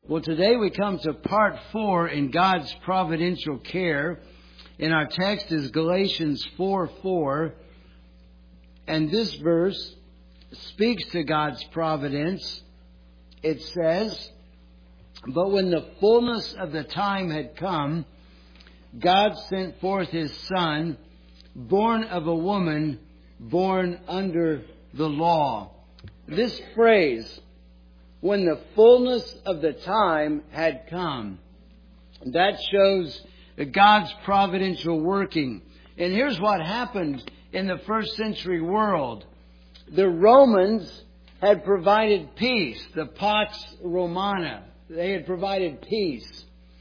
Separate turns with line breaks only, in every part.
Well, today we come to part 4 in God's providential care. And our text is Galatians 4:4. And this verse speaks to God's providence. It says, "But when the fullness of the time had come, God sent forth His Son, born of a woman, born under the law." This phrase, "when the fullness of the time had come," that shows God's providential working. And here's what happened in the first century world. The Romans had provided peace, the Pax Romana. They had provided peace.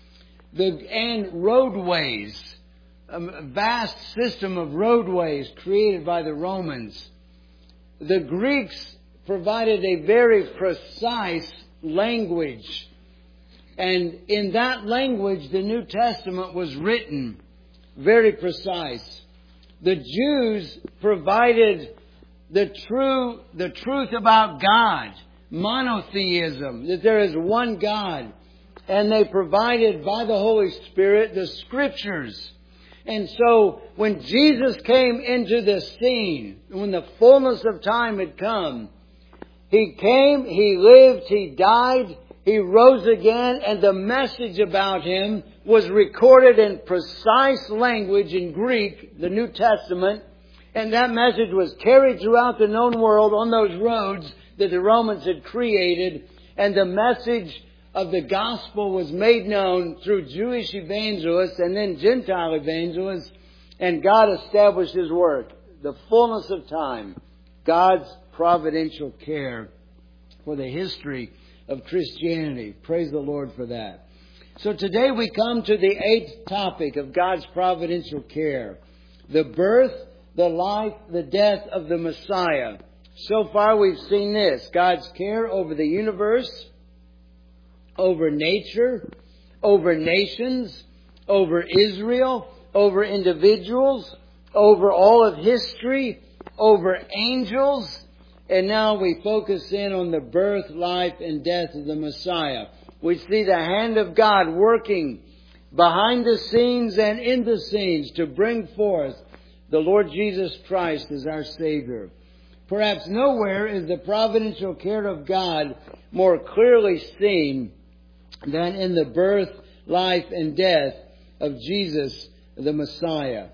And roadways, a vast system of roadways created by the Romans. The Greeks provided a very precise language. And in that language, the New Testament was written. Very precise. The Jews provided the truth about God. Monotheism, that there is one God. And they provided by the Holy Spirit the Scriptures. And so when Jesus came into the scene, when the fullness of time had come, He came, He lived, He died, He rose again, and the message about Him was recorded in precise language in Greek, the New Testament, and that message was carried throughout the known world on those roads that the Romans had created, and the message of the gospel was made known through Jewish evangelists and then Gentile evangelists, and God established His work. The fullness of time, God's providential care for the history of Christianity. Praise the Lord for that. So today we come to the 8th topic of God's providential care. The birth, the life, the death of the Messiah. So far we've seen this: God's care over the universe, over nature, over nations, over Israel, over individuals, over all of history, over angels. And now we focus in on the birth, life, and death of the Messiah. We see the hand of God working behind the scenes and in the scenes to bring forth the Lord Jesus Christ as our Savior. Perhaps nowhere is the providential care of God more clearly seen than in the birth, life, and death of Jesus, the Messiah.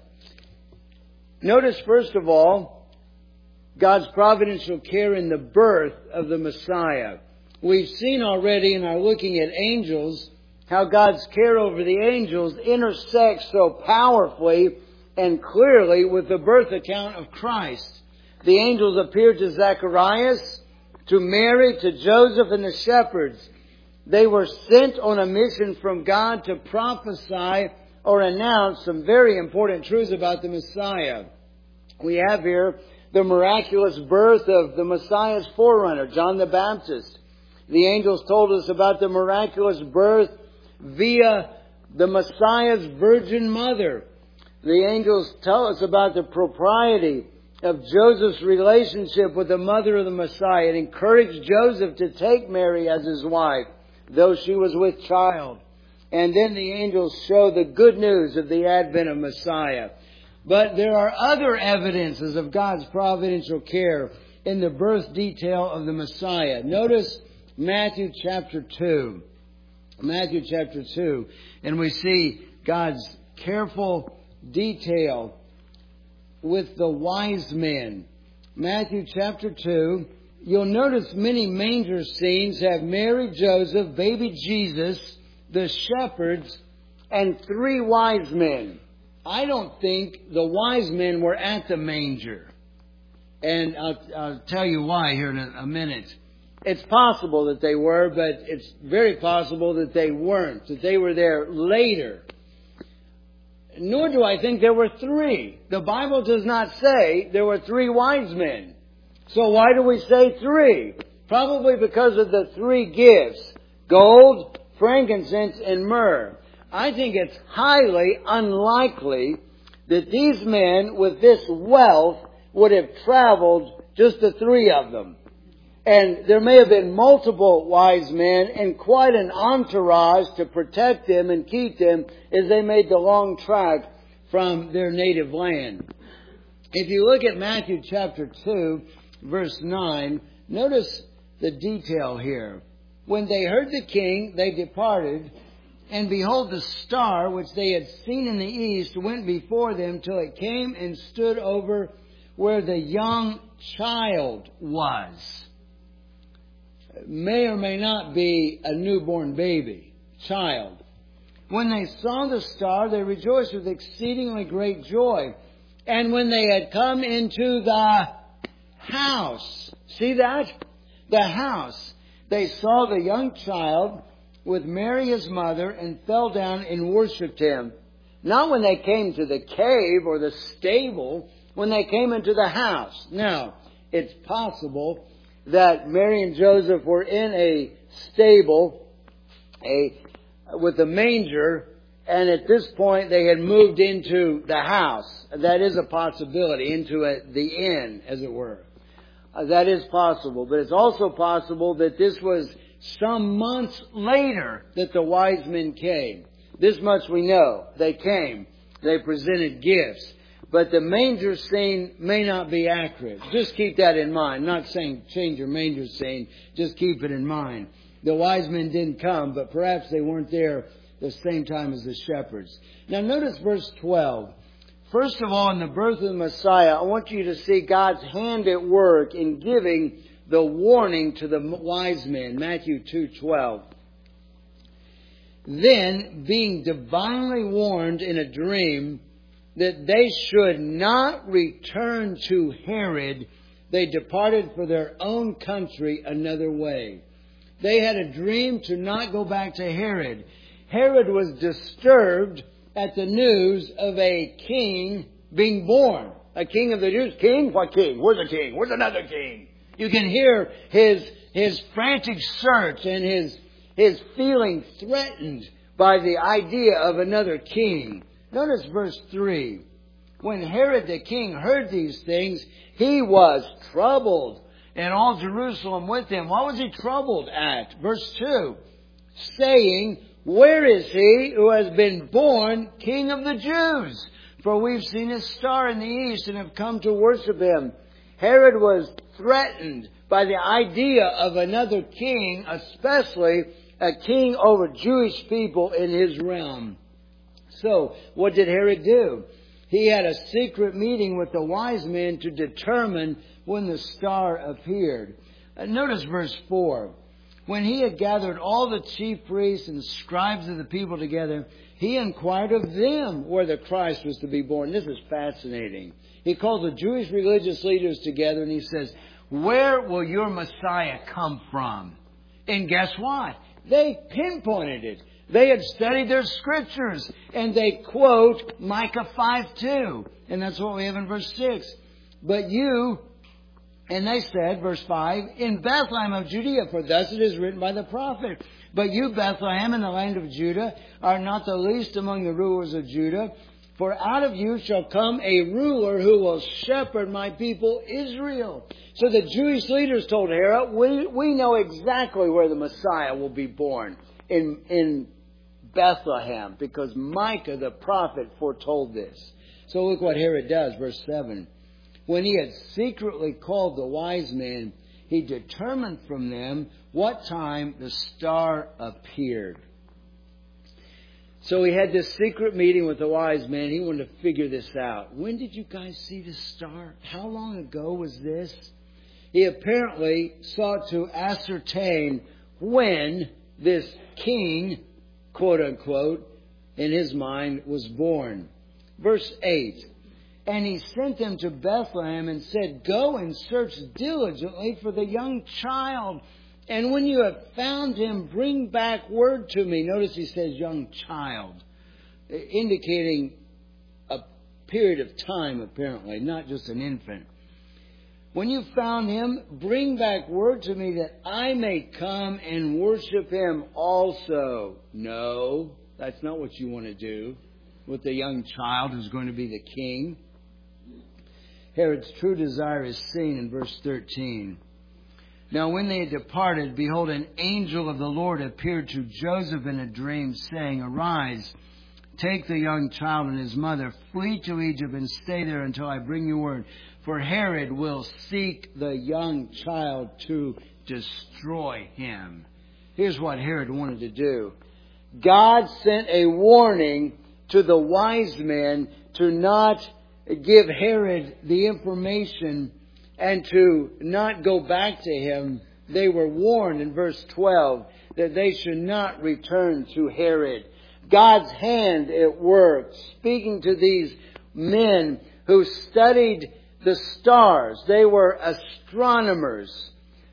Notice, first of all, God's providential care in the birth of the Messiah. We've seen already in our looking at angels how God's care over the angels intersects so powerfully and clearly with the birth account of Christ. The angels appeared to Zacharias, to Mary, to Joseph, and the shepherds. They were sent on a mission from God to prophesy or announce some very important truths about the Messiah. We have here the miraculous birth of the Messiah's forerunner, John the Baptist. The angels told us about the miraculous birth via the Messiah's virgin mother. The angels tell us about the propriety of Joseph's relationship with the mother of the Messiah. It encouraged Joseph to take Mary as his wife, though she was with child. And then the angels show the good news of the advent of Messiah. But there are other evidences of God's providential care in the birth detail of the Messiah. Notice Matthew chapter 2. Matthew chapter 2. And we see God's careful detail with the wise men. Matthew chapter 2. You'll notice many manger scenes have Mary, Joseph, baby Jesus, the shepherds, and 3 wise men. I don't think the wise men were at the manger. And I'll tell you why here in a minute. It's possible that they were, but it's very possible that they weren't, that they were there later. Nor do I think there were 3. The Bible does not say there were 3 wise men. So why do we say 3? Probably because of the 3 gifts: gold, frankincense, and myrrh. I think it's highly unlikely that these men with this wealth would have traveled, just the 3 of them. And there may have been multiple wise men and quite an entourage to protect them and keep them as they made the long trek from their native land. If you look at Matthew chapter 2, verse 9, notice the detail here. When they heard the king, they departed, and behold, the star which they had seen in the east went before them till it came and stood over where the young child was. May or may not be a newborn baby, child. When they saw the star, they rejoiced with exceedingly great joy. And when they had come into the house, see that? The house. They saw the young child with Mary his mother and fell down and worshipped him. Not when they came to the cave or the stable, when they came into the house. Now, it's possible that Mary and Joseph were in a stable with a manger, and at this point they had moved into the house. That is a possibility, into the inn, as it were. That is possible. But it's also possible that this was some months later that the wise men came. This much we know. They came. They presented gifts. But the manger scene may not be accurate. Just keep that in mind. I'm not saying change your manger scene. Just keep it in mind. The wise men didn't come, but perhaps they weren't there the same time as the shepherds. Now notice verse 12. First of all, in the birth of the Messiah, I want you to see God's hand at work in giving the warning to the wise men. Matthew 2:12. Then, being divinely warned in a dream that they should not return to Herod, they departed for their own country another way. They had a dream to not go back to Herod. Herod was disturbed at the news of a king being born. A king of the Jews. King? What king? Where's the king? Where's another king? You can hear his frantic search and his feeling threatened by the idea of another king. Notice verse 3. When Herod the king heard these things, he was troubled, and all Jerusalem with him. What was he troubled at? Verse 2. Saying, where is he who has been born King of the Jews? For we've seen his star in the east and have come to worship him. Herod was threatened by the idea of another king, especially a king over Jewish people in his realm. So, what did Herod do? He had a secret meeting with the wise men to determine when the star appeared. Notice verse 4. When he had gathered all the chief priests and scribes of the people together, he inquired of them where the Christ was to be born. This is fascinating. He called the Jewish religious leaders together and he says, where will your Messiah come from? And guess what? They pinpointed it. They had studied their scriptures and they quote Micah 5:2. And that's what we have in verse 6. But you, and they said, verse 5, in Bethlehem of Judea, for thus it is written by the prophet. But you, Bethlehem, in the land of Judah, are not the least among the rulers of Judah. For out of you shall come a ruler who will shepherd my people Israel. So the Jewish leaders told Herod, we know exactly where the Messiah will be born. In Bethlehem, because Micah the prophet foretold this. So look what Herod does, verse 7. When he had secretly called the wise men, he determined from them what time the star appeared. So he had this secret meeting with the wise men. He wanted to figure this out. When did you guys see the star? How long ago was this? He apparently sought to ascertain when this king, quote unquote, in his mind was born. Verse 8. And he sent them to Bethlehem and said, go and search diligently for the young child. And when you have found him, bring back word to me. Notice he says young child, indicating a period of time, apparently, not just an infant. When you found him, bring back word to me that I may come and worship him also. No, that's not what you want to do with the young child who's going to be the king. Herod's true desire is seen in verse 13. Now when they had departed, behold, an angel of the Lord appeared to Joseph in a dream, saying, Arise, take the young child and his mother, flee to Egypt and stay there until I bring you word. For Herod will seek the young child to destroy him. Here's what Herod wanted to do. God sent a warning to the wise men to not give Herod the information and to not go back to him. They were warned in verse 12 that they should not return to Herod. God's hand at work, speaking to these men who studied the stars. They were astronomers.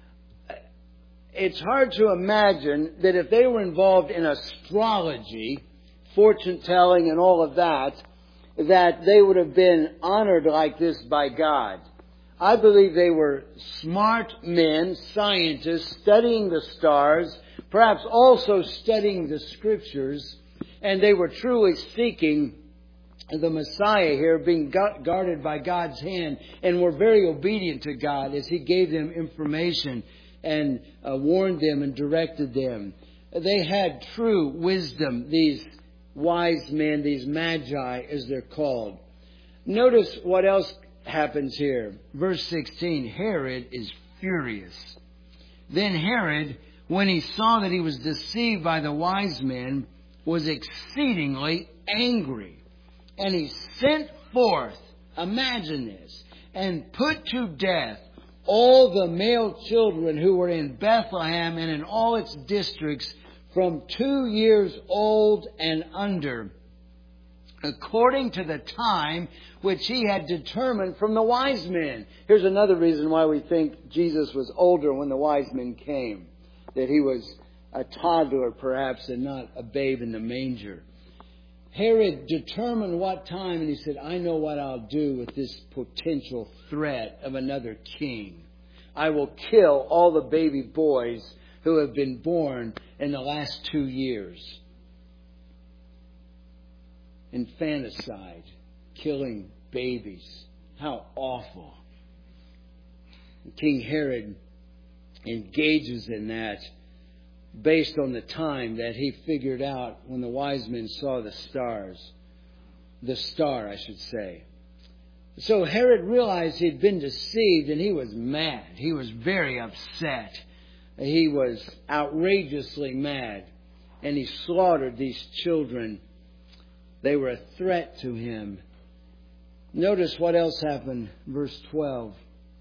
It's hard to imagine that if they were involved in astrology, fortune telling and all of that they would have been honored like this by God. I believe they were smart men, scientists, studying the stars, perhaps also studying the Scriptures, and they were truly seeking the Messiah here, being guarded by God's hand, and were very obedient to God as He gave them information and warned them and directed them. They had true wisdom, these wise men, these magi as they're called. Notice what else happens here. Verse 16, Herod is furious. Then Herod, when he saw that he was deceived by the wise men, was exceedingly angry. And he sent forth, imagine this, and put to death all the male children who were in Bethlehem and in all its districts from 2 years old and under, according to the time which he had determined from the wise men. Here's another reason why we think Jesus was older when the wise men came, that he was a toddler perhaps and not a babe in the manger. Herod determined what time, and he said, I know what I'll do with this potential threat of another king. I will kill all the baby boys who have been born in the last 2 years. Infanticide, killing babies. How awful. King Herod engages in that based on the time that he figured out when the wise men saw the stars. The star, I should say. So Herod realized he'd been deceived and he was mad. He was very upset. He was outrageously mad. And he slaughtered these children. They were a threat to him. Notice what else happened. Verse 12.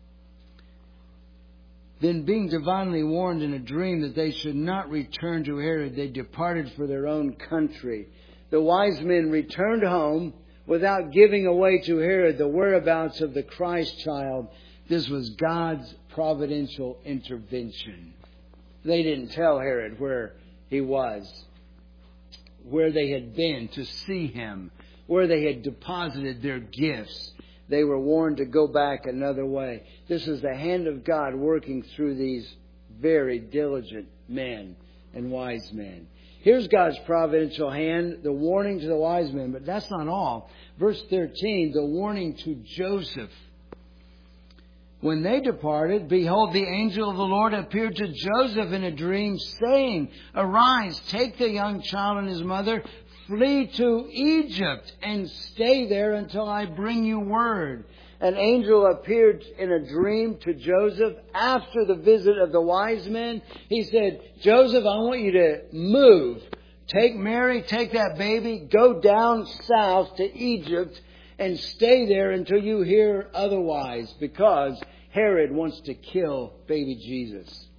Then being divinely warned in a dream that they should not return to Herod, they departed for their own country. The wise men returned home without giving away to Herod the whereabouts of the Christ child. This was God's providential intervention. They didn't tell Herod where he was, where they had been to see him, where they had deposited their gifts. They were warned to go back another way. This is the hand of God working through these very diligent men and wise men. Here's God's providential hand, the warning to the wise men, but that's not all. Verse 13, the warning to Joseph. When they departed, behold, the angel of the Lord appeared to Joseph in a dream, saying, Arise, take the young child and his mother, flee to Egypt and stay there until I bring you word. An angel appeared in a dream to Joseph after the visit of the wise men. He said, Joseph, I want you to move. Take Mary, take that baby, go down south to Egypt and stay there until you hear otherwise, because Herod wants to kill baby Jesus.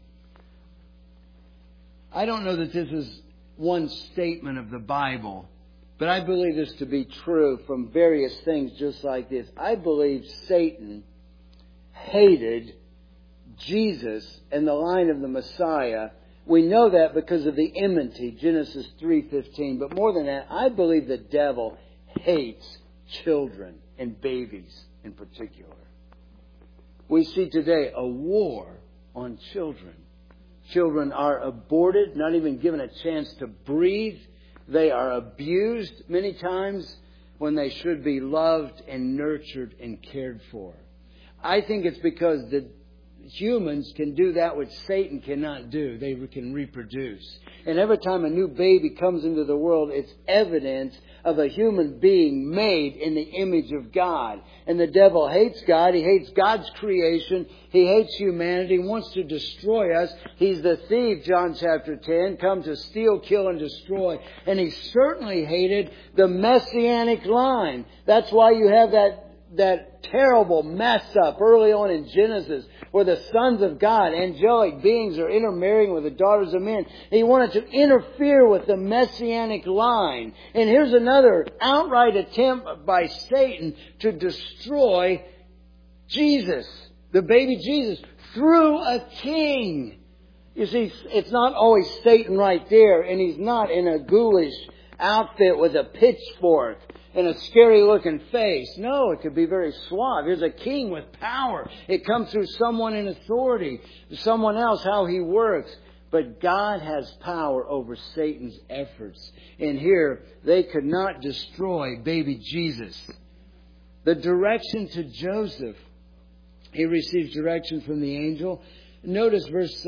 I don't know that this is one statement of the Bible, but I believe this to be true from various things just like this. I believe Satan hated Jesus and the line of the Messiah. We know that because of the enmity, Genesis 3:15. But more than that, I believe the devil hates children and babies in particular. We see today a war on children. Children are aborted, not even given a chance to breathe. They are abused many times when they should be loved and nurtured and cared for. I think it's because humans can do that which Satan cannot do. They can reproduce. And every time a new baby comes into the world, it's evidence of a human being made in the image of God. And the devil hates God. He hates God's creation. He hates humanity. He wants to destroy us. He's the thief, John chapter 10, come to steal, kill, and destroy. And he certainly hated the messianic line. That's why you have that terrible mess up early on in Genesis where the sons of God, angelic beings, are intermarrying with the daughters of men. He wanted to interfere with the messianic line. And here's another outright attempt by Satan to destroy Jesus, the baby Jesus, through a king. You see, it's not always Satan right there, and he's not in a ghoulish outfit with a pitchfork and a scary looking face. No, it could be very suave. Here's a king with power. It comes through someone in authority, someone else, how he works. But God has power over Satan's efforts. And here, they could not destroy baby Jesus. The direction to Joseph. He receives direction from the angel. Notice verse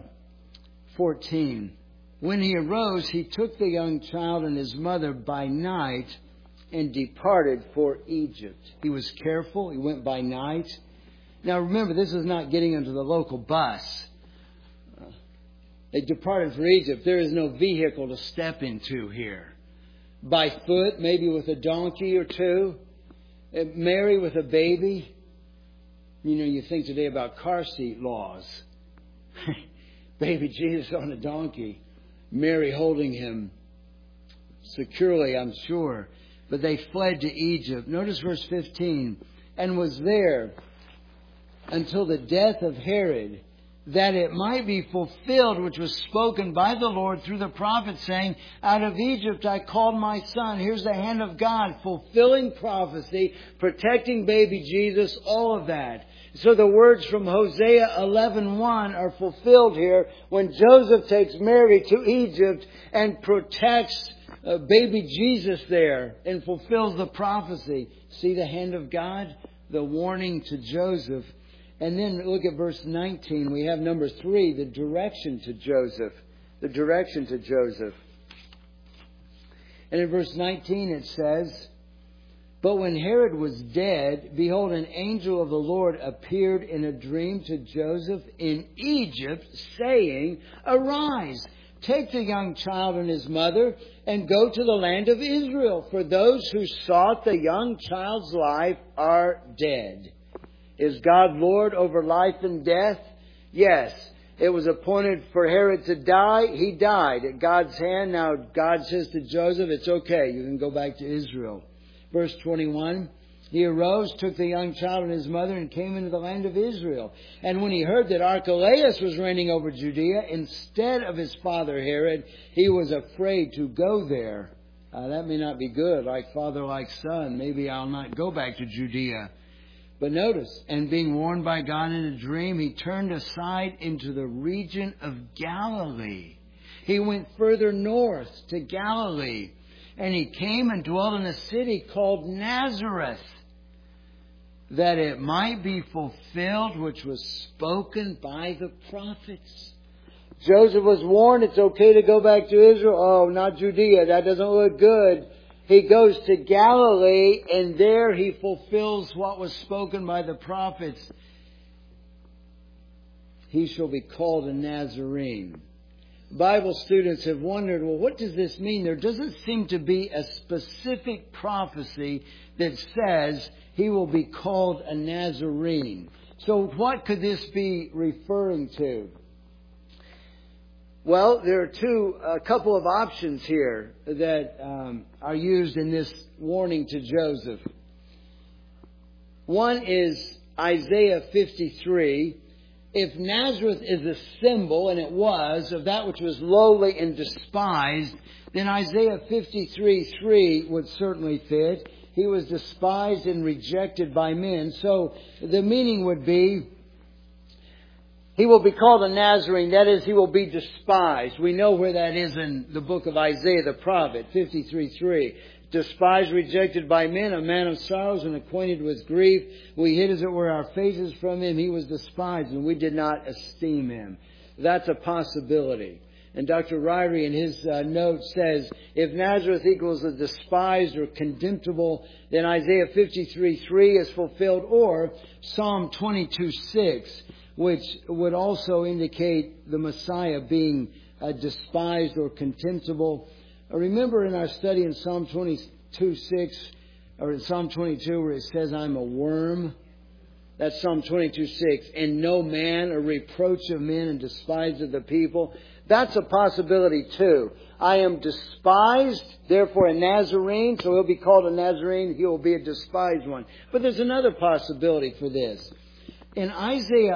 14. When he arose, he took the young child and his mother by night and departed for Egypt. He was careful. He went by night. Now remember, this is not getting into the local bus. They departed for Egypt. There is no vehicle to step into here. By foot, maybe with a donkey or two. Mary with a baby. You know, you think today about car seat laws. Baby Jesus on a donkey. Mary holding him securely, I'm sure. But they fled to Egypt. Notice verse 15. And was there until the death of Herod, that it might be fulfilled which was spoken by the Lord through the prophet, saying, out of Egypt I called my son. Here's the hand of God, fulfilling prophecy, protecting baby Jesus, all of that. So the words from Hosea 11:1 are fulfilled here when Joseph takes Mary to Egypt and protects baby Jesus there and fulfills the prophecy. See the hand of God? The warning to Joseph. And then look at verse 19. We have number 3, the direction to Joseph. The direction to Joseph. And in verse 19 it says, but when Herod was dead, behold, an angel of the Lord appeared in a dream to Joseph in Egypt, saying, arise, take the young child and his mother and go to the land of Israel, for those who sought the young child's life are dead. Is God Lord over life and death? Yes. It was appointed for Herod to die. He died at God's hand. Now God says to Joseph, it's okay. You can go back to Israel. Verse 21. He arose, took the young child and his mother, and came into the land of Israel. And when he heard that Archelaus was reigning over Judea instead of his father Herod, he was afraid to go there. That may not be good, like father, like son. Maybe I'll not go back to Judea. But notice, and being warned by God in a dream, he turned aside into the region of Galilee. He went further north to Galilee. And he came and dwelt in a city called Nazareth, that it might be fulfilled which was spoken by the prophets. Joseph was warned it's okay to go back to Israel. Oh, not Judea. That doesn't look good. He goes to Galilee, and there he fulfills what was spoken by the prophets. He shall be called a Nazarene. Bible students have wondered, well, what does this mean? There doesn't seem to be a specific prophecy that says he will be called a Nazarene. So what could this be referring to? Well, there are a couple of options here that are used in this warning to Joseph. One is Isaiah 53. If Nazareth is a symbol, and it was, of that which was lowly and despised, then Isaiah 53:3 would certainly fit. He was despised and rejected by men. So the meaning would be, he will be called a Nazarene. That is, he will be despised. We know where that is in the book of Isaiah the prophet, 53:3. despised, rejected by men, a man of sorrows and acquainted with grief. We hid, as it were, our faces from Him. He was despised, and we did not esteem Him. That's a possibility. And Dr. Ryrie in his note says, if Nazareth equals a despised or contemptible, then Isaiah 53:3 is fulfilled, or Psalm 22:6, which would also indicate the Messiah being despised or contemptible. Remember in our study in Psalm 22:6, or in Psalm 22, where it says, I'm a worm? That's Psalm 22:6. And no man, a reproach of men and despised of the people. That's a possibility too. I am despised, therefore a Nazarene, so he'll be called a Nazarene, he will be a despised one. But there's another possibility for this. In Isaiah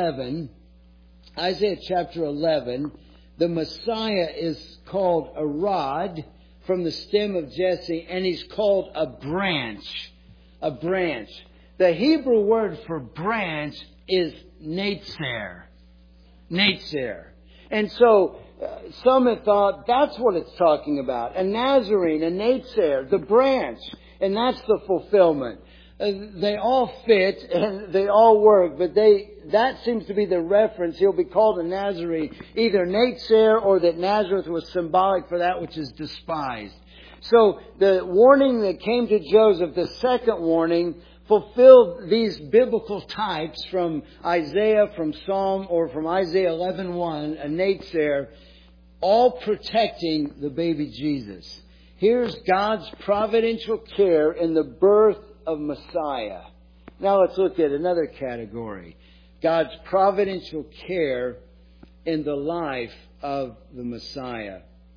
chapter 11, the Messiah is called a rod from the stem of Jesse, and he's called a branch. A branch. The Hebrew word for branch is netzer. Netzer. And so some have thought that's what it's talking about. A Nazarene, a netzer, the branch. And that's the fulfillment. They all fit and they all work, but that seems to be the reference. He'll be called a Nazarene, either netzer or that Nazareth was symbolic for that which is despised. So the warning that came to Joseph, the second warning, fulfilled these biblical types from Isaiah, from Psalm, or from Isaiah 11:1, a netzer, all protecting the baby Jesus. Here's God's providential care in the birth of Messiah. Now let's look at another category. God's providential care in the life of the Messiah.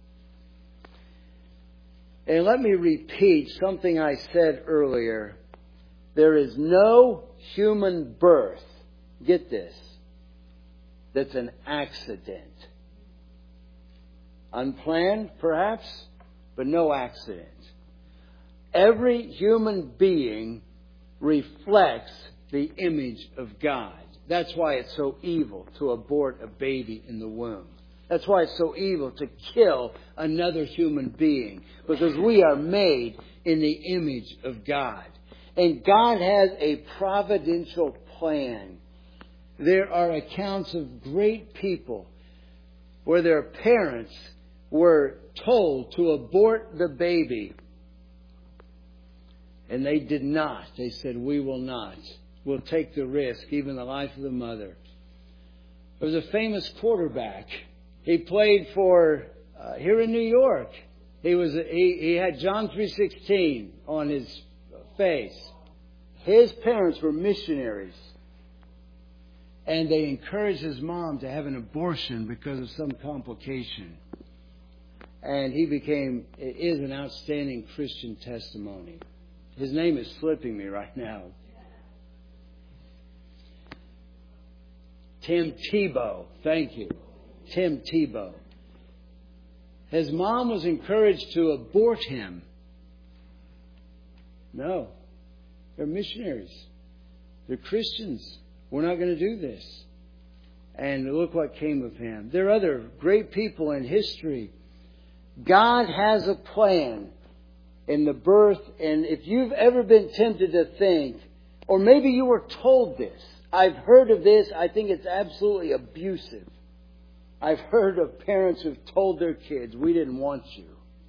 And let me repeat something I said earlier. There is no human birth, get this, that's an accident. Unplanned, perhaps, but no accident. Every human being reflects the image of God. That's why it's so evil to abort a baby in the womb. That's why it's so evil to kill another human being. Because we are made in the image of God. And God has a providential plan. There are accounts of great people where their parents were told to abort the baby. And they did not. They said, we will not. We'll take the risk, even the life of the mother. There was a famous quarterback. He played for here in New York. He had John 3:16 on his face. His parents were missionaries. And they encouraged his mom to have an abortion because of some complication. And it is an outstanding Christian testimony. His name is slipping me right now. Tim Tebow. Thank you. Tim Tebow. His mom was encouraged to abort him. No. They're missionaries. They're Christians. We're not going to do this. And look what came of him. There are other great people in history. God has a plan in the birth. And if you've ever been tempted to think, or maybe you were told this, I've heard of this, I think it's absolutely abusive. I've heard of parents who've told their kids, we didn't want you.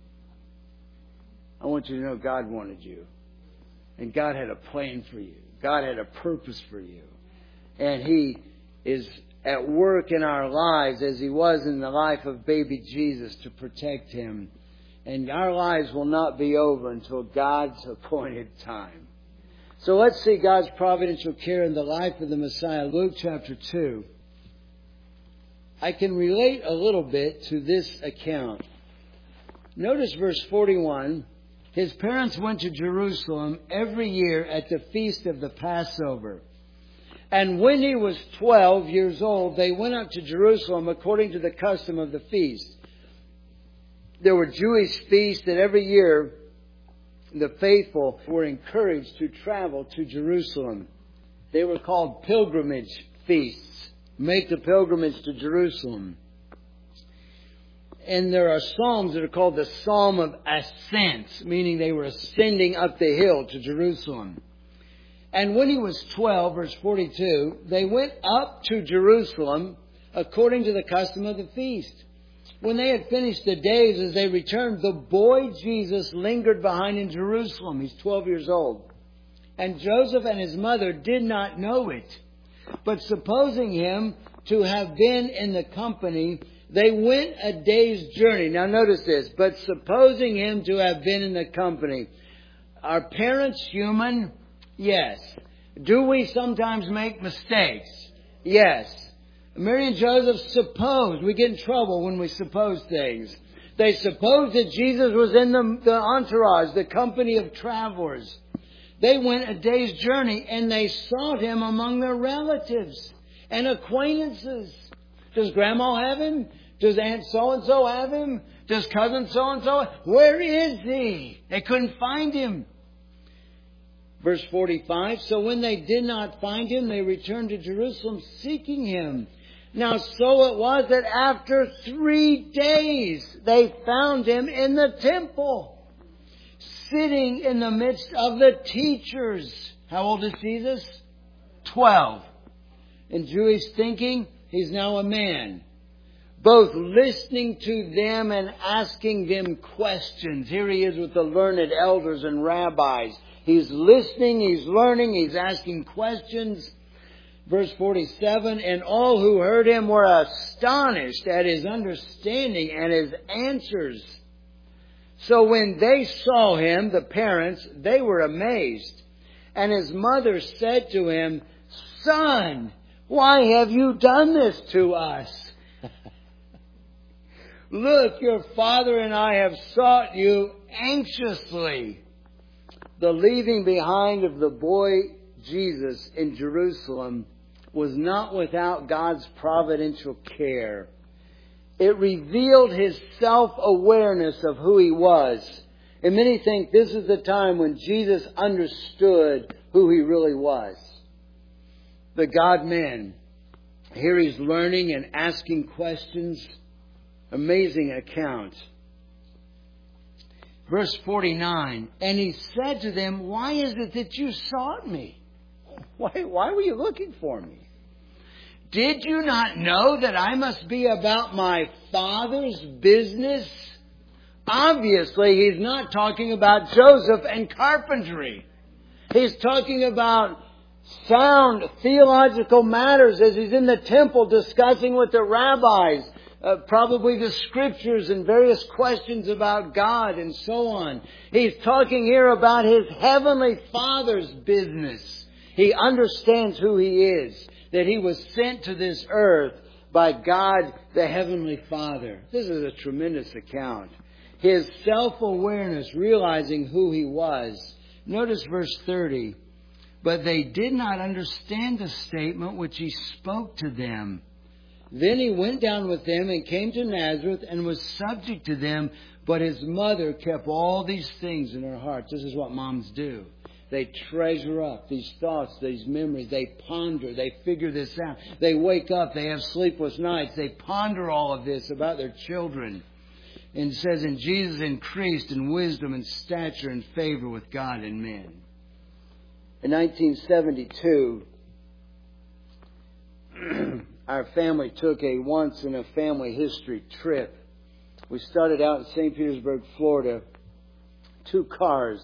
I want you to know God wanted you. And God had a plan for you. God had a purpose for you. And He is at work in our lives as He was in the life of baby Jesus to protect Him. And our lives will not be over until God's appointed time. So let's see God's providential care in the life of the Messiah. Luke chapter 2. I can relate a little bit to this account. Notice verse 41. His parents went to Jerusalem every year at the feast of the Passover. And when he was 12 years old, they went up to Jerusalem according to the custom of the feast. There were Jewish feasts that every year the faithful were encouraged to travel to Jerusalem. They were called pilgrimage feasts. Make the pilgrimage to Jerusalem. And there are psalms that are called the Psalm of Ascent, meaning they were ascending up the hill to Jerusalem. And when he was 12, verse 42, they went up to Jerusalem according to the custom of the feast. When they had finished the days, as they returned, the boy Jesus lingered behind in Jerusalem. He's 12 years old. And Joseph and his mother did not know it. But supposing him to have been in the company, they went a day's journey. Now notice this. But supposing him to have been in the company. Are parents human? Yes. Do we sometimes make mistakes? Yes. Mary and Joseph supposed. We get in trouble when we suppose things. They supposed that Jesus was in the entourage, the company of travelers. They went a day's journey and they sought him among their relatives and acquaintances. Does Grandma have him? Does Aunt so-and-so have him? Does Cousin so-and-so? Where is he? They couldn't find him. Verse 45, so when they did not find him, they returned to Jerusalem seeking him. Now so it was that after 3 days they found him in the temple, sitting in the midst of the teachers. How old is Jesus? 12. In Jewish thinking, he's now a man. Both listening to them and asking them questions. Here he is with the learned elders and rabbis. He's listening, he's learning, he's asking questions. Verse 47, and all who heard him were astonished at his understanding and his answers. So when they saw him, the parents, they were amazed. And his mother said to him, Son, why have you done this to us? Look, your father and I have sought you anxiously. The leaving behind of the boy Jesus in Jerusalem was not without God's providential care. It revealed his self-awareness of who he was. And many think this is the time when Jesus understood who he really was. The God-man. Here he's learning and asking questions. Amazing account. Verse 49, and he said to them, why is it that you sought me? Why were you looking for me? Did you not know that I must be about my Father's business? Obviously, he's not talking about Joseph and carpentry. He's talking about sound theological matters as he's in the temple discussing with the rabbis. Probably the scriptures and various questions about God and so on. He's talking here about his heavenly Father's business. He understands who he is, that he was sent to this earth by God the Heavenly Father. This is a tremendous account. His self-awareness, realizing who he was. Notice verse 30. But they did not understand the statement which he spoke to them. Then he went down with them and came to Nazareth and was subject to them. But his mother kept all these things in her heart. This is what moms do. They treasure up these thoughts, these memories. They ponder. They figure this out. They wake up. They have sleepless nights. They ponder all of this about their children. And it says, and Jesus increased in wisdom and stature and favor with God and men. In 1972, our family took a once-in-a-family history trip. We started out in St. Petersburg, Florida. 2 cars.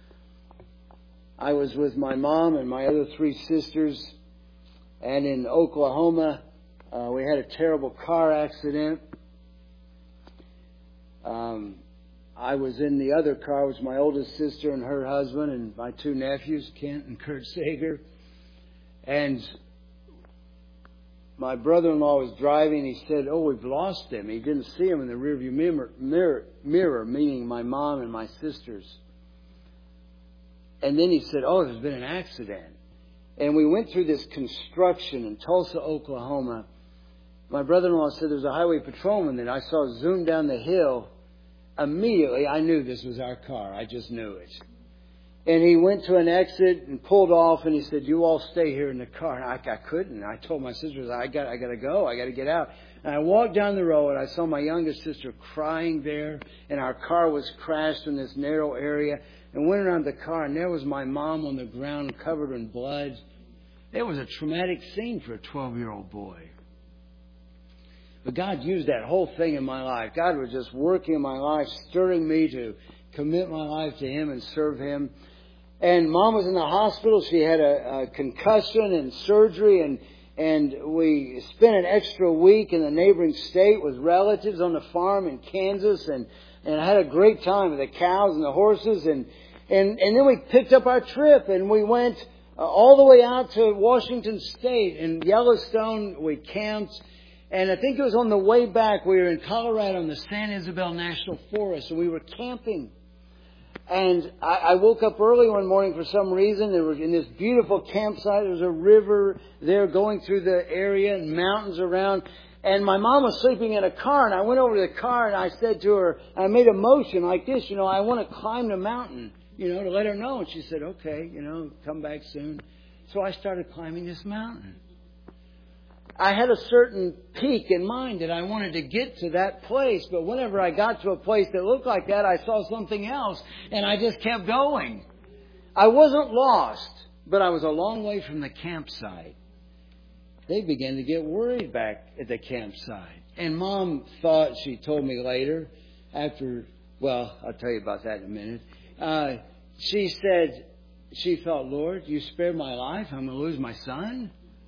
I was with my mom and my other 3 sisters. And in Oklahoma, we had a terrible car accident. I was in the other car with my oldest sister and her husband and my 2 nephews, Kent and Kurt Sager. And my brother-in-law was driving. He said, oh, we've lost him. He didn't see him in the rearview mirror, meaning my mom and my sisters. And then he said, oh, there's been an accident. And we went through this construction in Tulsa, Oklahoma. My brother-in-law said there's a highway patrolman that I saw zoom down the hill. Immediately, I knew this was our car. I just knew it. And he went to an exit and pulled off, and he said, you all stay here in the car. And I couldn't. I told my sisters, I got to go. I got to get out. And I walked down the road and I saw my youngest sister crying there. And our car was crashed in this narrow area. And went around the car and there was my mom on the ground covered in blood. It was a traumatic scene for a 12-year-old boy. But God used that whole thing in my life. God was just working in my life, stirring me to commit my life to Him and serve Him. And Mom was in the hospital. She had a concussion and surgery. And we spent an extra week in the neighboring state with relatives on the farm in Kansas. And I had a great time with the cows and the horses. And then we picked up our trip and we went all the way out to Washington State. In Yellowstone, we camped. And I think it was on the way back, we were in Colorado in the San Isabel National Forest, and we were camping. And I woke up early one morning for some reason. There was in this beautiful campsite, there was a river there going through the area and mountains around. And my mom was sleeping in a car, and I went over to the car and I said to her, I made a motion like this, I want to climb the mountain, to let her know. And she said, okay, come back soon. So I started climbing this mountain. I had a certain peak in mind that I wanted to get to that place. But whenever I got to a place that looked like that, I saw something else. And I just kept going. I wasn't lost, but I was a long way from the campsite. They began to get worried back at the campsite. And Mom thought, she told me later, I'll tell you about that in a minute. She said, she thought, Lord, you spared my life. I'm going to lose my son.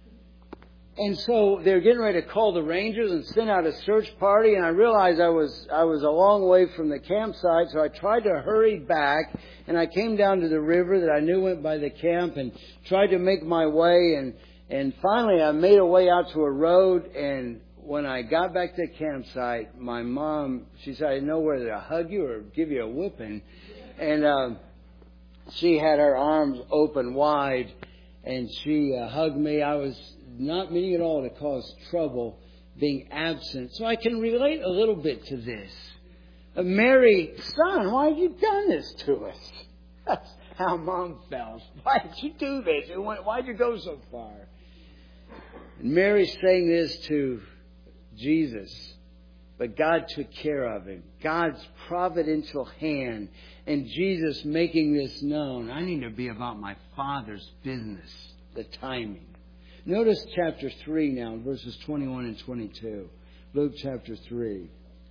And so they were getting ready to call the Rangers and send out a search party. And I realized I was a long way from the campsite. So I tried to hurry back. And I came down to the river that I knew went by the camp and tried to make my way. And finally I made a way out to a road. And when I got back to the campsite, my mom, she said, I didn't know whether to hug you or give you a whipping. And she had her arms open wide. And she hugged me. I was not meaning at all to cause trouble, being absent. So I can relate a little bit to this. Mary, son, why have you done this to us? That's how Mom felt. Why did you do this? Why did you go so far? And Mary's saying this to Jesus. But God took care of him. God's providential hand. And Jesus making this known. I need to be about my Father's business. The timing. Notice chapter 3 now, verses 21 and 22. Luke chapter 3.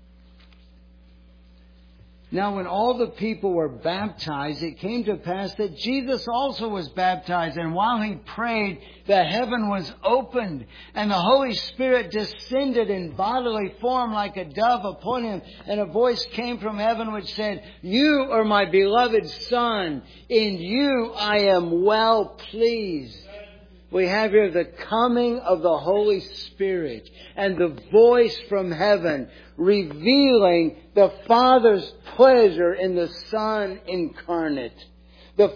Now when all the people were baptized, it came to pass that Jesus also was baptized. And while he prayed, the heaven was opened, and the Holy Spirit descended in bodily form like a dove upon him. And a voice came from heaven which said, You are my beloved Son. In you I am well pleased. We have here the coming of the Holy Spirit and the voice from heaven revealing the Father's pleasure in the Son incarnate. The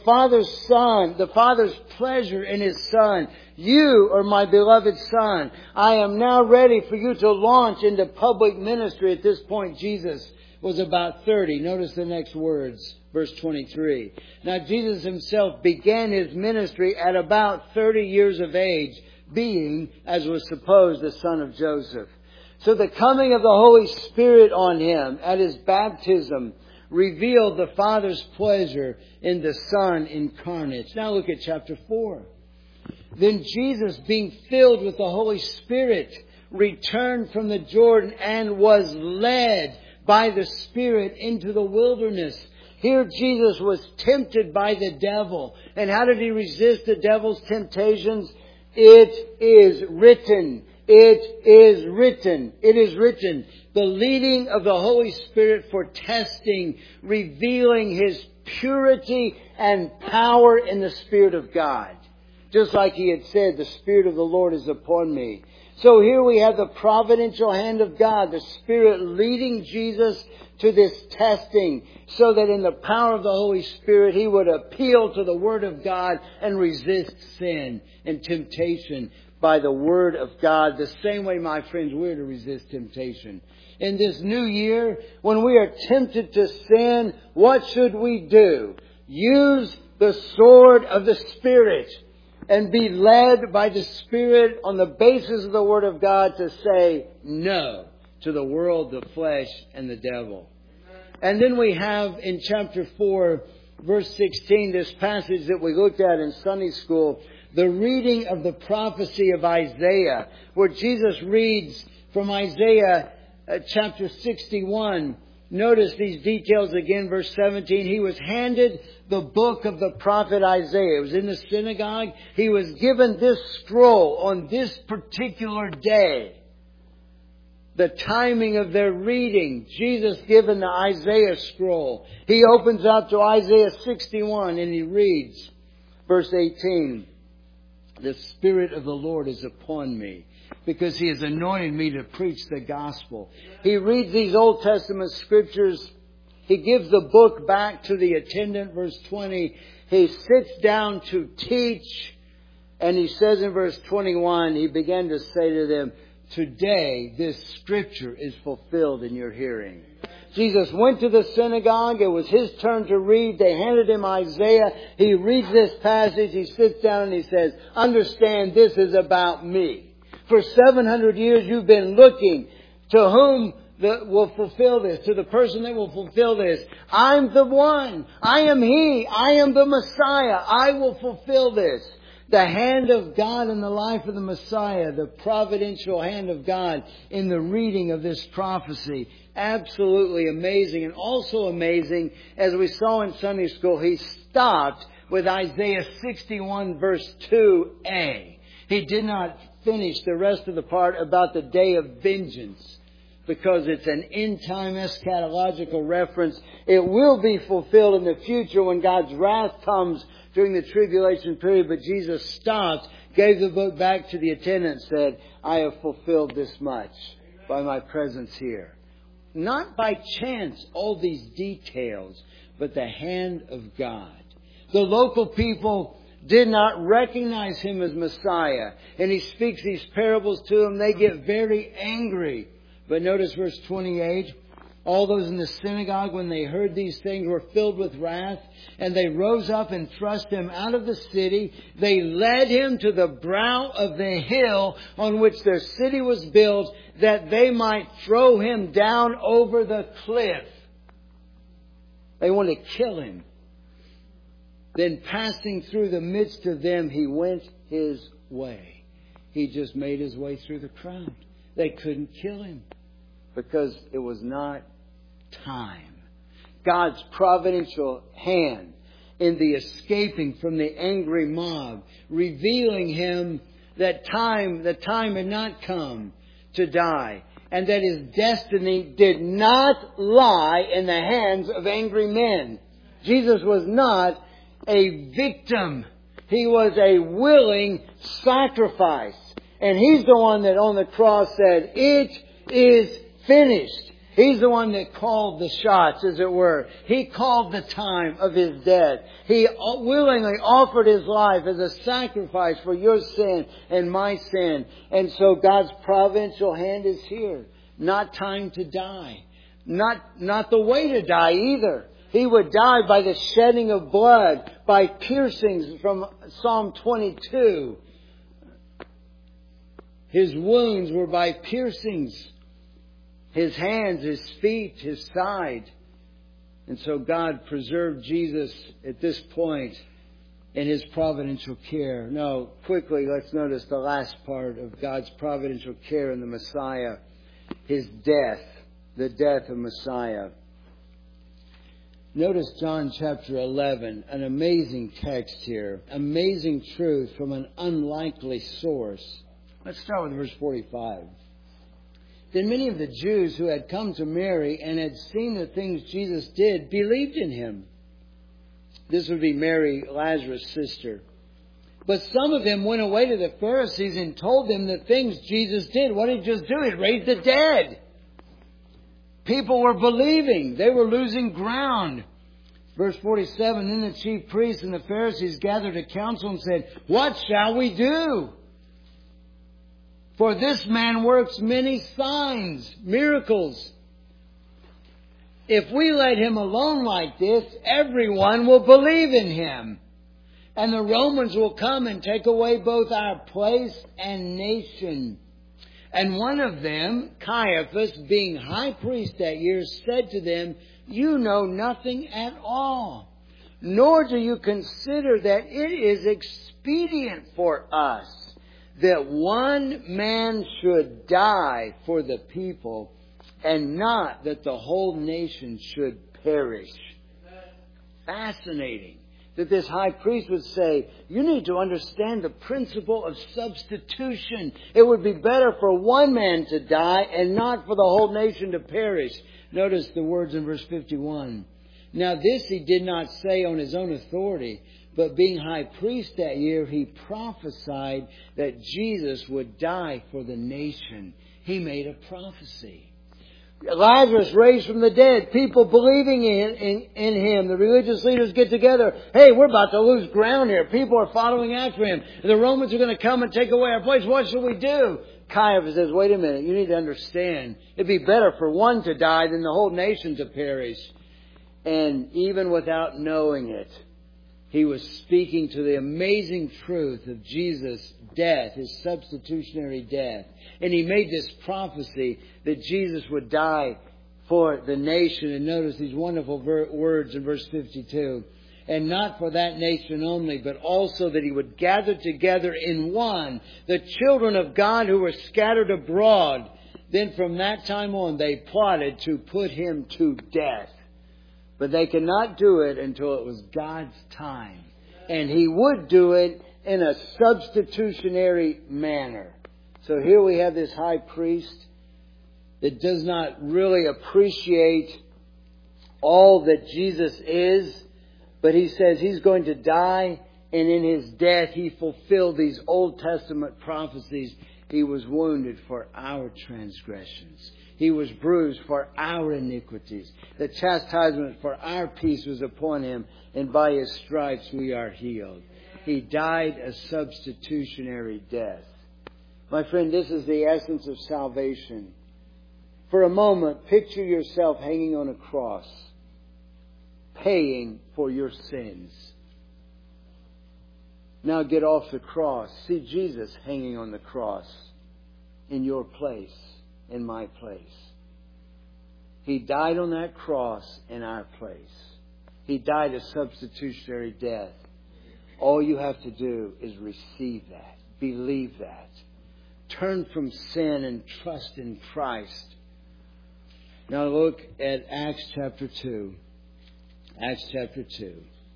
Father's pleasure in His Son. You are my beloved Son. I am now ready for you to launch into public ministry. At this point, Jesus was about 30. Notice the next words. Verse 23. Now Jesus himself began his ministry at about 30 years of age, being, as was supposed, the son of Joseph. So the coming of the Holy Spirit on him at his baptism revealed the Father's pleasure in the Son incarnate. Now look at chapter 4. Then Jesus, being filled with the Holy Spirit, returned from the Jordan and was led by the Spirit into the wilderness. Here Jesus was tempted by the devil. And how did he resist the devil's temptations? It is written. It is written. It is written. The leading of the Holy Spirit for testing, revealing His purity and power in the Spirit of God. Just like He had said, the Spirit of the Lord is upon me. So here we have the providential hand of God, the Spirit leading Jesus to this testing, so that in the power of the Holy Spirit He would appeal to the Word of God and resist sin and temptation by the Word of God. The same way, my friends, we're to resist temptation. In this new year, when we are tempted to sin, what should we do? Use the sword of the Spirit. and be led by the Spirit on the basis of the Word of God to say no to the world, the flesh, and the devil. And then we have in chapter 4, verse 16, this passage that we looked at in Sunday school, the reading of the prophecy of Isaiah, where Jesus reads from Isaiah chapter 61. Notice these details again, verse 17. He was handed the book of the prophet Isaiah. It was in the synagogue. He was given this scroll on this particular day. The timing of their reading. Jesus given the Isaiah scroll. He opens up to Isaiah 61 and he reads, verse 18. The Spirit of the Lord is upon me, because He has anointed me to preach the gospel. He reads these Old Testament scriptures. He gives the book back to the attendant, verse 20. He sits down to teach. And he says in verse 21, he began to say to them, today this scripture is fulfilled in your hearing. Jesus went to the synagogue. It was His turn to read. They handed Him Isaiah. He reads this passage. He sits down and He says, understand, this is about me. For 700 years you've been looking to whom will fulfill this, to the person that will fulfill this. I'm the one. I am He. I am the Messiah. I will fulfill this. The hand of God in the life of the Messiah, the providential hand of God in the reading of this prophecy. Absolutely amazing. And also amazing, as we saw in Sunday school, he stopped with Isaiah 61 verse 2a. He did not finish the rest of the part about the day of vengeance, because it's an end-time eschatological reference. It will be fulfilled in the future when God's wrath comes during the tribulation period. But Jesus stopped, gave the book back to the attendant, said, I have fulfilled this much by my presence here. Not by chance, all these details, but the hand of God. The local people did not recognize Him as Messiah. And He speaks these parables to them. They get very angry. But notice verse 28. All those in the synagogue, when they heard these things, were filled with wrath. And they rose up and thrust Him out of the city. They led Him to the brow of the hill on which their city was built, that they might throw Him down over the cliff. They want to kill Him. Then passing through the midst of them, He went His way. He just made His way through the crowd. They couldn't kill Him because it was not time. God's providential hand in the escaping from the angry mob, revealing Him that the time had not come to die, and that His destiny did not lie in the hands of angry men. Jesus was not a victim. He was a willing sacrifice. And He's the one that on the cross said, it is finished. He's the one that called the shots, as it were. He called the time of His death. He willingly offered His life as a sacrifice for your sin and my sin. And so God's providential hand is here. Not time to die. Not the way to die either. He would die by the shedding of blood, by piercings from Psalm 22. His wounds were by piercings. His hands, His feet, His side. And so God preserved Jesus at this point in His providential care. Now, quickly, let's notice the last part of God's providential care in the Messiah. His death. The death of Messiah. Notice John chapter 11, an amazing text here. Amazing truth from an unlikely source. Let's start with verse 45. Then many of the Jews who had come to Mary and had seen the things Jesus did believed in Him. This would be Mary, Lazarus' sister. But some of them went away to the Pharisees and told them the things Jesus did. What did He just do? He raised the dead. People were believing. They were losing ground. Verse 47, then the chief priests and the Pharisees gathered a council and said, what shall we do? For this man works many signs, miracles. If we let him alone like this, everyone will believe in him. And the Romans will come and take away both our place and nation. And one of them, Caiaphas, being high priest that year, said to them, you know nothing at all, nor do you consider that it is expedient for us that one man should die for the people, and not that the whole nation should perish. Fascinating that this high priest would say, you need to understand the principle of substitution. It would be better for one man to die and not for the whole nation to perish. Notice the words in verse 51. Now this he did not say on his own authority, but being high priest that year, he prophesied that Jesus would die for the nation. He made a prophecy. Lazarus raised from the dead, people believing in him. The religious leaders get together. Hey, we're about to lose ground here. People are following after him. The Romans are going to come and take away our place. What shall we do? Caiaphas says, wait a minute, you need to understand. It'd be better for one to die than the whole nation to perish. And even without knowing it, he was speaking to the amazing truth of Jesus' death, His substitutionary death. And he made this prophecy that Jesus would die for the nation. And notice these wonderful words in verse 52. And not for that nation only, but also that he would gather together in one the children of God who were scattered abroad. Then from that time on they plotted to put him to death. But they could not do it until it was God's time. And he would do it in a substitutionary manner. So here we have this high priest that does not really appreciate all that Jesus is. But he says he's going to die, and in his death he fulfilled these Old Testament prophecies. He was wounded for our transgressions. He was bruised for our iniquities. The chastisement for our peace was upon him, and by his stripes we are healed. He died a substitutionary death. My friend, this is the essence of salvation. For a moment, picture yourself hanging on a cross, paying for your sins. Now get off the cross. See Jesus hanging on the cross in your place, in my place. He died on that cross in our place. He died a substitutionary death. All you have to do is receive that. Believe that. Turn from sin and trust in Christ. Now look at Acts chapter 2. Acts chapter 2.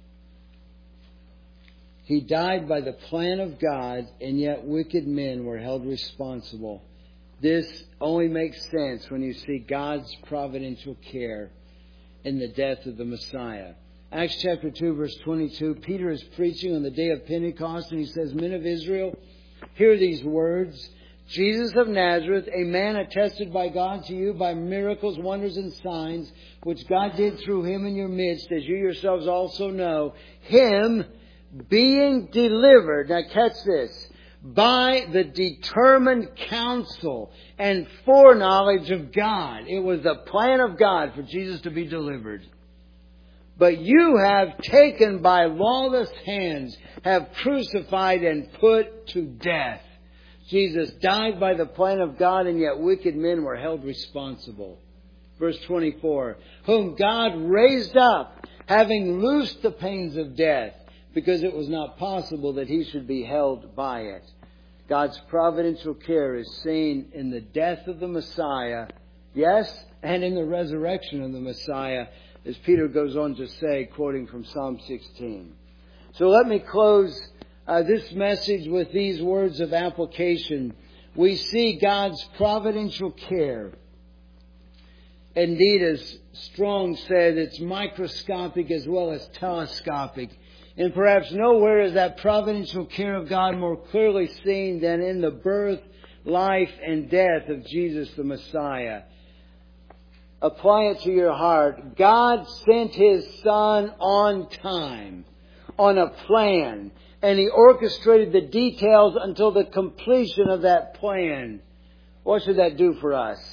He died by the plan of God, and yet wicked men were held responsible. This only makes sense when you see God's providential care in the death of the Messiah. Acts chapter 2, verse 22, Peter is preaching on the day of Pentecost, and he says, Men of Israel, hear these words. Jesus of Nazareth, a man attested by God to you by miracles, wonders, and signs, which God did through him in your midst, as you yourselves also know, him being delivered, now catch this, by the determined counsel and foreknowledge of God. It was the plan of God for Jesus to be delivered. But you have taken by lawless hands, have crucified and put to death. Jesus died by the plan of God, and yet wicked men were held responsible. Verse 24, whom God raised up, having loosed the pains of death, because it was not possible that he should be held by it. God's providential care is seen in the death of the Messiah, yes, and in the resurrection of the Messiah, as Peter goes on to say, quoting from Psalm 16. So let me close this message with these words of application. We see God's providential care. Indeed, as Strong said, it's microscopic as well as telescopic. And perhaps nowhere is that providential care of God more clearly seen than in the birth, life, and death of Jesus the Messiah. Apply it to your heart. God sent His Son on time, on a plan, and He orchestrated the details until the completion of that plan. What should that do for us?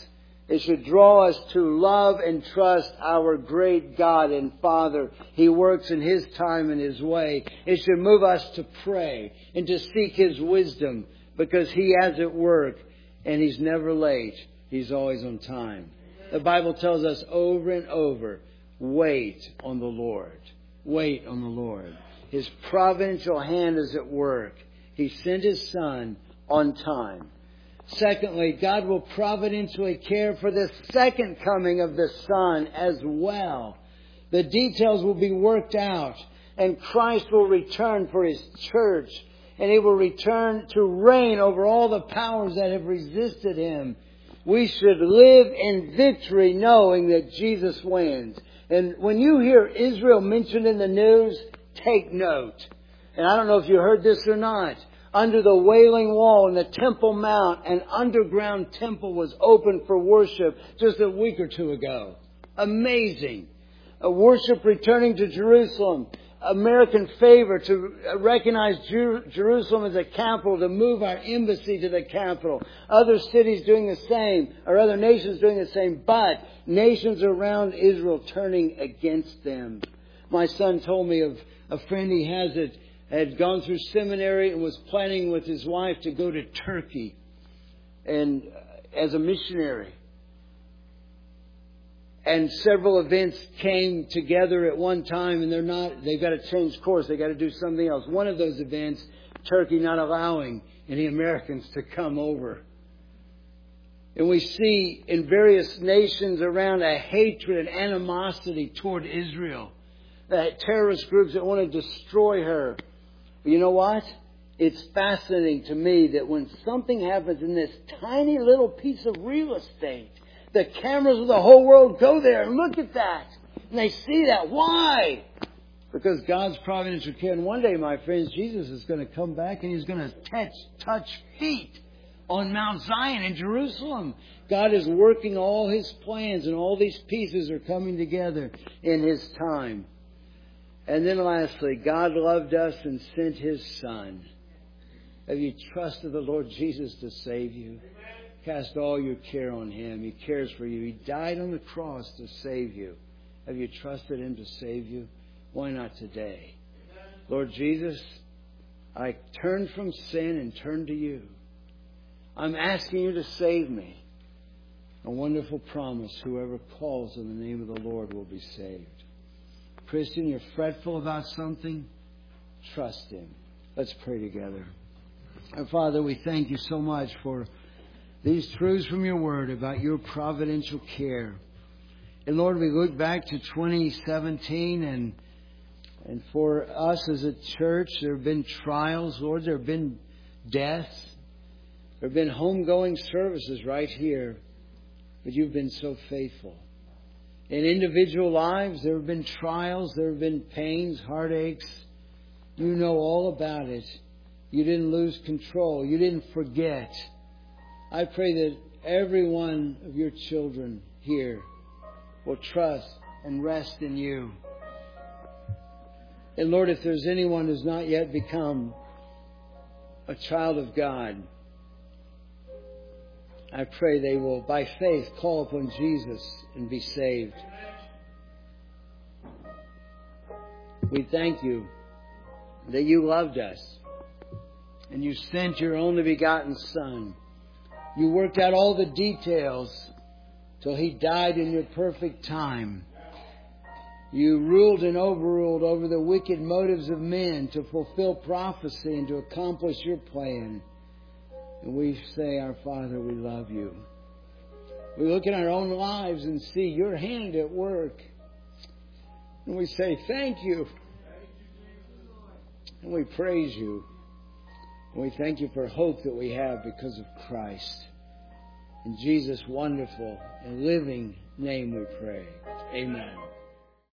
It should draw us to love and trust our great God and Father. He works in His time and His way. It should move us to pray and to seek His wisdom, because He has it work and He's never late. He's always on time. The Bible tells us over and over, wait on the Lord. Wait on the Lord. His providential hand is at work. He sent His Son on time. Secondly, God will providentially care for the second coming of the Son as well. The details will be worked out, and Christ will return for His church, and He will return to reign over all the powers that have resisted Him. We should live in victory knowing that Jesus wins. And when you hear Israel mentioned in the news, take note. And I don't know if you heard this or not. Under the Wailing Wall in the Temple Mount, an underground temple was opened for worship just a week or two ago. Amazing. A worship returning to Jerusalem. American favor to recognize Jerusalem as a capital, to move our embassy to the capital. Other cities doing the same, or other nations doing the same, but nations around Israel turning against them. My son told me of a friend he has that had gone through seminary and was planning with his wife to go to Turkey and as a missionary. And several events came together at one time, and they've got to change course. They've got to do something else. One of those events, Turkey not allowing any Americans to come over. And we see in various nations around a hatred and animosity toward Israel. Terrorist groups that want to destroy her. But you know what? It's fascinating to me that when something happens in this tiny little piece of real estate, the cameras of the whole world go there and look at that. And they see that. Why? Because God's providential care. And one day, my friends, Jesus is going to come back and He's going to touch feet on Mount Zion in Jerusalem. God is working all His plans, and all these pieces are coming together in His time. And then lastly, God loved us and sent His Son. Have you trusted the Lord Jesus to save you? Cast all your care on Him. He cares for you. He died on the cross to save you. Have you trusted Him to save you? Why not today? Lord Jesus, I turn from sin and turn to You. I'm asking You to save me. A wonderful promise. Whoever calls on the name of the Lord will be saved. Christian, you're fretful about something? Trust Him. Let's pray together. Our Father, we thank You so much for these truths from Your Word about Your providential care. And Lord, we look back to 2017 and for us as a church, there have been trials. Lord, there have been deaths. There have been homegoing services right here. But You've been so faithful. In individual lives, there have been trials. There have been pains, heartaches. You know all about it. You didn't lose control. You didn't forget. I pray that every one of Your children here will trust and rest in You. And Lord, if there's anyone who's not yet become a child of God, I pray they will, by faith, call upon Jesus and be saved. We thank You that You loved us and You sent Your only begotten Son. You worked out all the details till He died in Your perfect time. You ruled and overruled over the wicked motives of men to fulfill prophecy and to accomplish Your plan. And we say, our Father, we love You. We look in our own lives and see Your hand at work. And we say, thank You. And we praise You. And we thank You for hope that we have because of Christ. In Jesus' wonderful and living name we pray. Amen.